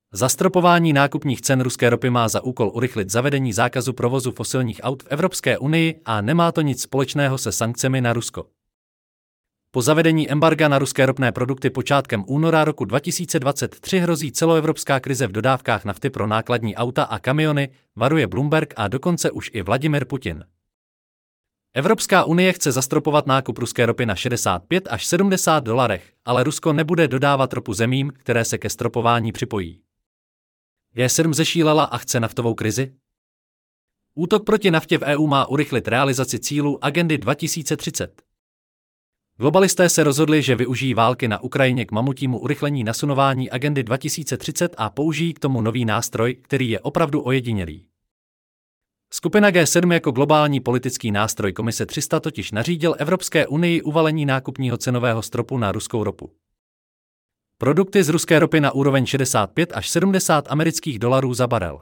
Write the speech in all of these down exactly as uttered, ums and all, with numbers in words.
Zastropování nákupních cen ruské ropy má za úkol urychlit zavedení zákazu provozu fosilních aut v Evropské unii a nemá to nic společného se sankcemi na Rusko. Po zavedení embarga na ruské ropné produkty počátkem února roku dva tisíce dvacet tři hrozí celoevropská krize v dodávkách nafty pro nákladní auta a kamiony, varuje Bloomberg a dokonce už i Vladimir Putin. Evropská unie chce zastropovat nákup ruské ropy na šedesát pět až sedmdesát dolarech, ale Rusko nebude dodávat ropu zemím, které se ke stropování připojí. G sedm zešílela a chce naftovou krizi? Útok proti naftě v E U má urychlit realizaci cílů agendy dva tisíce třicet. Globalisté se rozhodli, že využijí války na Ukrajině k mamutímu urychlení nasunování agendy dva tisíce třicet a použijí k tomu nový nástroj, který je opravdu ojedinělý. Skupina G sedm jako globální politický nástroj Komise tři sta totiž nařídil Evropské unii uvalení nákupního cenového stropu na ruskou ropu. Produkty z ruské ropy na úroveň šedesát pět až sedmdesát amerických dolarů za barel.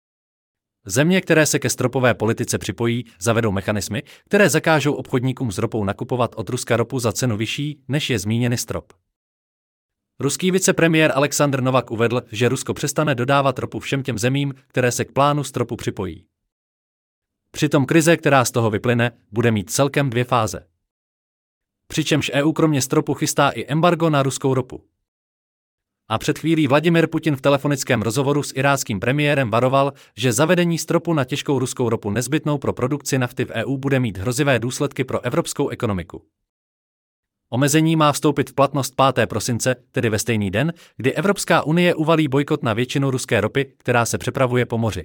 Země, které se ke stropové politice připojí, zavedou mechanismy, které zakážou obchodníkům s ropou nakupovat od Ruska ropu za cenu vyšší, než je zmíněný strop. Ruský vicepremiér Alexandr Novak uvedl, že Rusko přestane dodávat ropu všem těm zemím, které se k plánu stropu připojí. Přitom krize, která z toho vyplyne, bude mít celkem dvě fáze. Přičemž E U kromě stropu chystá i embargo na ruskou ropu. A před chvílí Vladimir Putin v telefonickém rozhovoru s iráckým premiérem varoval, že zavedení stropu na těžkou ruskou ropu nezbytnou pro produkci nafty v E U bude mít hrozivé důsledky pro evropskou ekonomiku. Omezení má vstoupit v platnost pátého prosince, tedy ve stejný den, kdy Evropská unie uvalí bojkot na většinu ruské ropy, která se přepravuje po moři.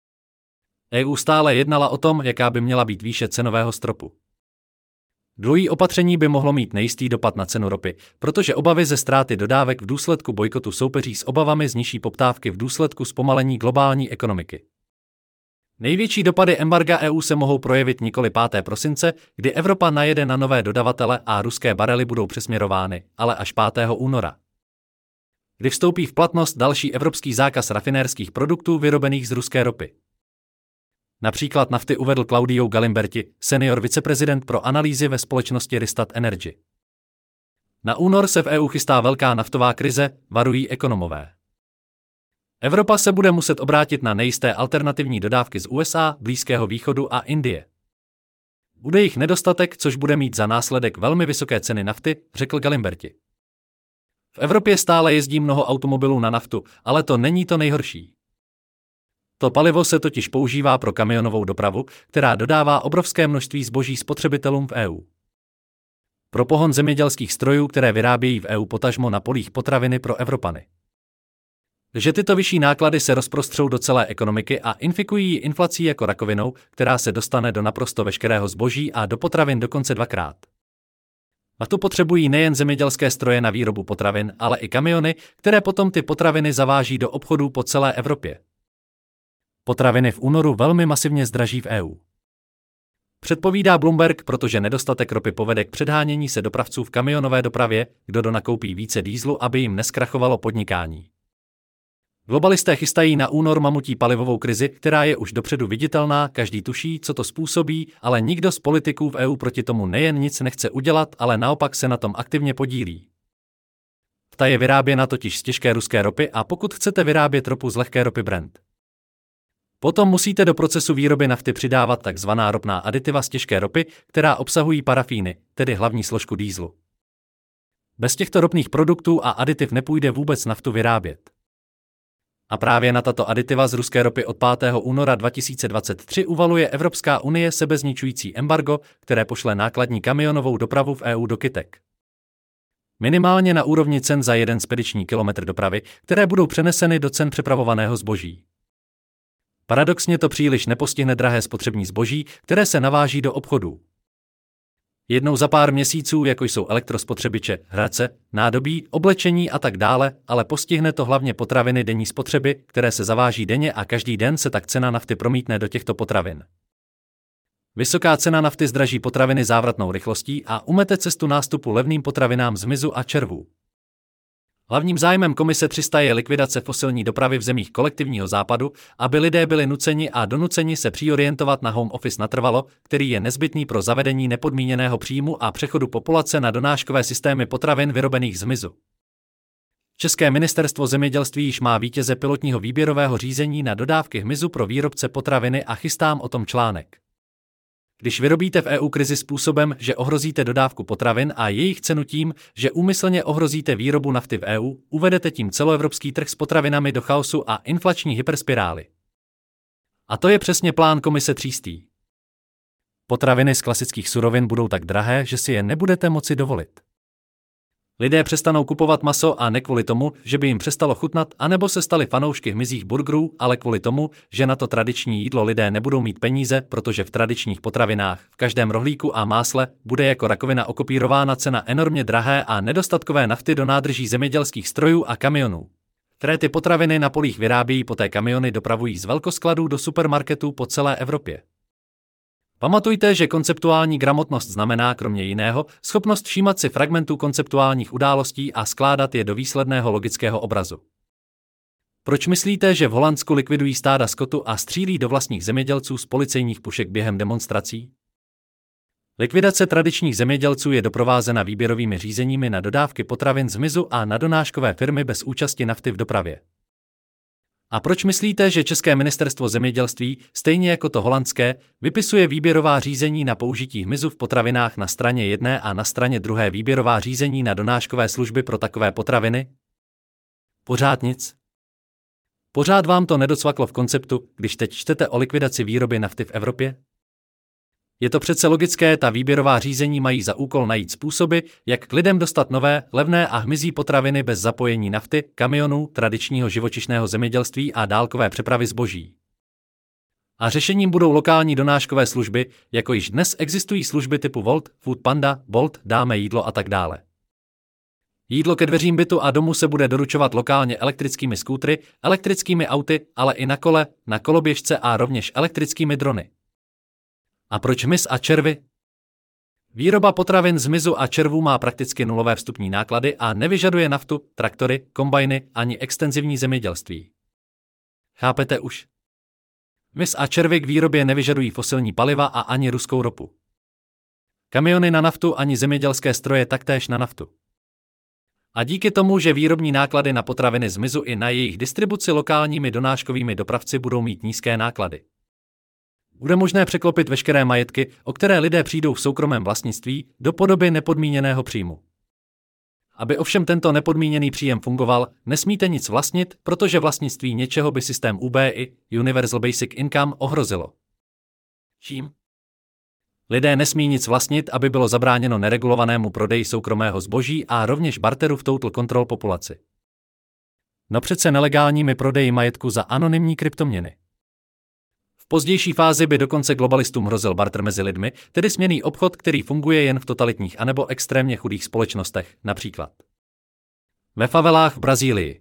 E U stále jednala o tom, jaká by měla být výše cenového stropu. Dvojí opatření by mohlo mít nejistý dopad na cenu ropy, protože obavy ze ztráty dodávek v důsledku bojkotu soupeří s obavami z nižší poptávky v důsledku zpomalení globální ekonomiky. Největší dopady embarga E U se mohou projevit nikoli pátého prosince, kdy Evropa najede na nové dodavatele a ruské barely budou přesměrovány, ale až pátého února. Kdy vstoupí v platnost další evropský zákaz rafinérských produktů vyrobených z ruské ropy. Například nafty uvedl Claudio Galimberti, senior viceprezident pro analýzy ve společnosti Rystad Energy. Na únor se v E U chystá velká naftová krize, varují ekonomové. Evropa se bude muset obrátit na nejisté alternativní dodávky z U S A, Blízkého východu a Indie. Bude jich nedostatek, což bude mít za následek velmi vysoké ceny nafty, řekl Galimberti. V Evropě stále jezdí mnoho automobilů na naftu, ale to není to nejhorší. To palivo se totiž používá pro kamionovou dopravu, která dodává obrovské množství zboží spotřebitelům v E U. Pro pohon zemědělských strojů, které vyrábějí v E U potažmo na polích potraviny pro Evropany. Že tyto vyšší náklady se rozprostřou do celé ekonomiky a infikují ji inflací jako rakovinou, která se dostane do naprosto veškerého zboží a do potravin dokonce dvakrát. A tu potřebují nejen zemědělské stroje na výrobu potravin, ale i kamiony, které potom ty potraviny zaváží do obchodů po celé Evropě. Potraviny v únoru velmi masivně zdraží v E U. Předpovídá Bloomberg, protože nedostatek ropy povede k předhánění se dopravců v kamionové dopravě, kdo donakoupí více dýzlu, aby jim neskrachovalo podnikání. Globalisté chystají na únor mamutí palivovou krizi, která je už dopředu viditelná, každý tuší, co to způsobí, ale nikdo z politiků v E U proti tomu nejen nic nechce udělat, ale naopak se na tom aktivně podílí. Ta je vyráběna totiž z těžké ruské ropy a pokud chcete vyrábět ropu z lehké ropy Brent, potom musíte do procesu výroby nafty přidávat takzvaná ropná aditiva z těžké ropy, která obsahují parafíny, tedy hlavní složku dýzlu. Bez těchto ropných produktů a aditiv nepůjde vůbec naftu vyrábět. A právě na tato aditiva z ruské ropy od pátého února dva tisíce dvacet tři uvaluje Evropská unie sebezničující embargo, které pošle nákladní kamionovou dopravu v E U do kytek. Minimálně na úrovni cen za jeden spediční kilometr dopravy, které budou přeneseny do cen přepravovaného zboží. Paradoxně to příliš nepostihne drahé spotřební zboží, které se naváží do obchodů. Jednou za pár měsíců, jako jsou elektrospotřebiče, hradce, nádobí, oblečení a tak dále, ale postihne to hlavně potraviny denní spotřeby, které se zaváží denně a každý den se tak cena nafty promítne do těchto potravin. Vysoká cena nafty zdraží potraviny závratnou rychlostí a umete cestu nástupu levným potravinám z hmyzu a červů. Hlavním zájmem Komise tři sta je likvidace fosilní dopravy v zemích kolektivního západu, aby lidé byli nuceni a donuceni se přiorientovat na home office natrvalo, který je nezbytný pro zavedení nepodmíněného příjmu a přechodu populace na donáškové systémy potravin vyrobených z hmyzu. České ministerstvo zemědělství již má vítěze pilotního výběrového řízení na dodávky hmyzu pro výrobce potraviny a chystám o tom článek. Když vyrobíte v E U krizi způsobem, že ohrozíte dodávku potravin a jejich cenu tím, že úmyslně ohrozíte výrobu nafty v E U, uvedete tím celoevropský trh s potravinami do chaosu a inflační hyperspirály. A to je přesně plán komise třístý. Potraviny z klasických surovin budou tak drahé, že si je nebudete moci dovolit. Lidé přestanou kupovat maso a ne kvůli tomu, že by jim přestalo chutnat, anebo se stali fanoušky hmyzích burgerů, ale kvůli tomu, že na to tradiční jídlo lidé nebudou mít peníze, protože v tradičních potravinách, v každém rohlíku a másle, bude jako rakovina okopírována cena enormně drahé a nedostatkové nafty do nádrží zemědělských strojů a kamionů, které ty potraviny na polích vyrábějí, poté kamiony dopravují z velkoskladů do supermarketů po celé Evropě. Pamatujte, že konceptuální gramotnost znamená kromě jiného schopnost všímat si fragmentů konceptuálních událostí a skládat je do výsledného logického obrazu. Proč myslíte, že v Holandsku likvidují stáda skotu a střílí do vlastních zemědělců z policejních pušek během demonstrací? Likvidace tradičních zemědělců je doprovázena výběrovými řízeními na dodávky potravin z hmyzu a na donáškové firmy bez účasti nafty v dopravě. A proč myslíte, že České ministerstvo zemědělství, stejně jako to holandské, vypisuje výběrová řízení na použití hmyzu v potravinách na straně jedné a na straně druhé výběrová řízení na donáškové služby pro takové potraviny? Pořád nic. Pořád vám to nedocvaklo v konceptu, když teď čtete o likvidaci výroby nafty v Evropě? Je to přece logické, ta výběrová řízení mají za úkol najít způsoby, jak k lidem dostat nové, levné a hmyzí potraviny bez zapojení nafty, kamionů, tradičního živočišného zemědělství a dálkové přepravy zboží. A řešením budou lokální donáškové služby, jako již dnes existují služby typu Volt, Food Panda, Bolt, Dáme jídlo a tak dále. Jídlo ke dveřím bytu a domu se bude doručovat lokálně elektrickými skútry, elektrickými auty, ale i na kole, na koloběžce a rovněž elektrickými drony. A proč hmyz a červy? Výroba potravin z hmyzu a červů má prakticky nulové vstupní náklady a nevyžaduje naftu, traktory, kombajny ani extenzivní zemědělství. Chápete už? Hmyz a červy k výrobě nevyžadují fosilní paliva a ani ruskou ropu. Kamiony na naftu ani zemědělské stroje taktéž na naftu. A díky tomu, že výrobní náklady na potraviny z hmyzu i na jejich distribuci lokálními donáškovými dopravci budou mít nízké náklady, bude možné překlopit veškeré majetky, o které lidé přijdou v soukromém vlastnictví, do podoby nepodmíněného příjmu. Aby ovšem tento nepodmíněný příjem fungoval, nesmíte nic vlastnit, protože vlastnictví něčeho by systém U B I, Universal Basic Income, ohrozilo. Čím? Lidé nesmí nic vlastnit, aby bylo zabráněno neregulovanému prodeji soukromého zboží a rovněž barteru v total control populaci. No přece nelegálními prodeji majetku za anonymní kryptoměny. V pozdější fázi by dokonce globalistům hrozil barter mezi lidmi, tedy směnný obchod, který funguje jen v totalitních anebo extrémně chudých společnostech, například ve favelách v Brazílii.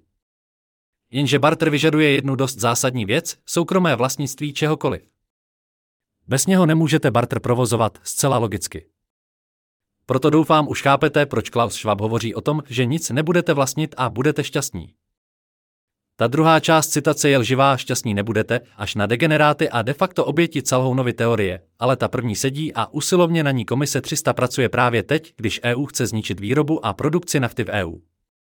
Jenže barter vyžaduje jednu dost zásadní věc, soukromé vlastnictví čehokoliv. Bez něho nemůžete barter provozovat, zcela logicky. Proto doufám už chápete, proč Klaus Schwab hovoří o tom, že nic nebudete vlastnit a budete šťastní. Ta druhá část citace je lživá, šťastní nebudete, až na degeneráty a de facto oběti Calhounovy teorie, ale ta první sedí a usilovně na ní komise tři sta pracuje právě teď, když E U chce zničit výrobu a produkci nafty v E U.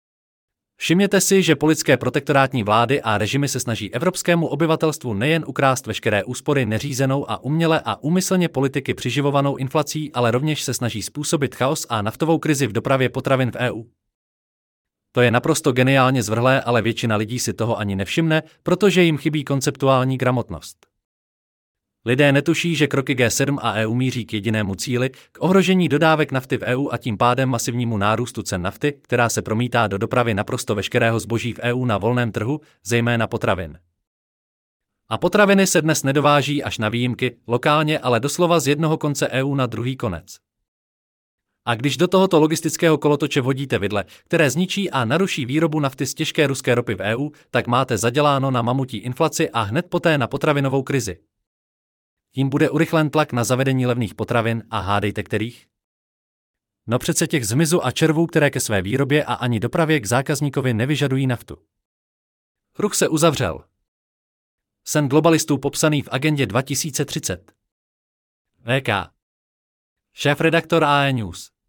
Všimněte si, že politické protektorátní vlády a režimy se snaží evropskému obyvatelstvu nejen ukrást veškeré úspory neřízenou a uměle a úmyslně politiky přiživovanou inflací, ale rovněž se snaží způsobit chaos a naftovou krizi v dopravě potravin v E U. To je naprosto geniálně zvrhlé, ale většina lidí si toho ani nevšimne, protože jim chybí konceptuální gramotnost. Lidé netuší, že kroky G sedm a E U míří k jedinému cíli, k ohrožení dodávek nafty v E U a tím pádem masivnímu nárůstu cen nafty, která se promítá do dopravy naprosto veškerého zboží v E U na volném trhu, zejména potravin. A potraviny se dnes nedováží až na výjimky, lokálně, ale doslova z jednoho konce E U na druhý konec. A když do tohoto logistického kolotoče vhodíte vidle, které zničí a naruší výrobu nafty z těžké ruské ropy v E U, tak máte zaděláno na mamutí inflaci a hned poté na potravinovou krizi. Tím bude urychlen tlak na zavedení levných potravin a hádejte kterých? No přece těch z hmyzu a červů, které ke své výrobě a ani dopravě k zákazníkovi nevyžadují naftu. Kruh se uzavřel. Sen globalistů popsaný v agendě dva tisíce třicet. V K. Šéfredaktor A E News.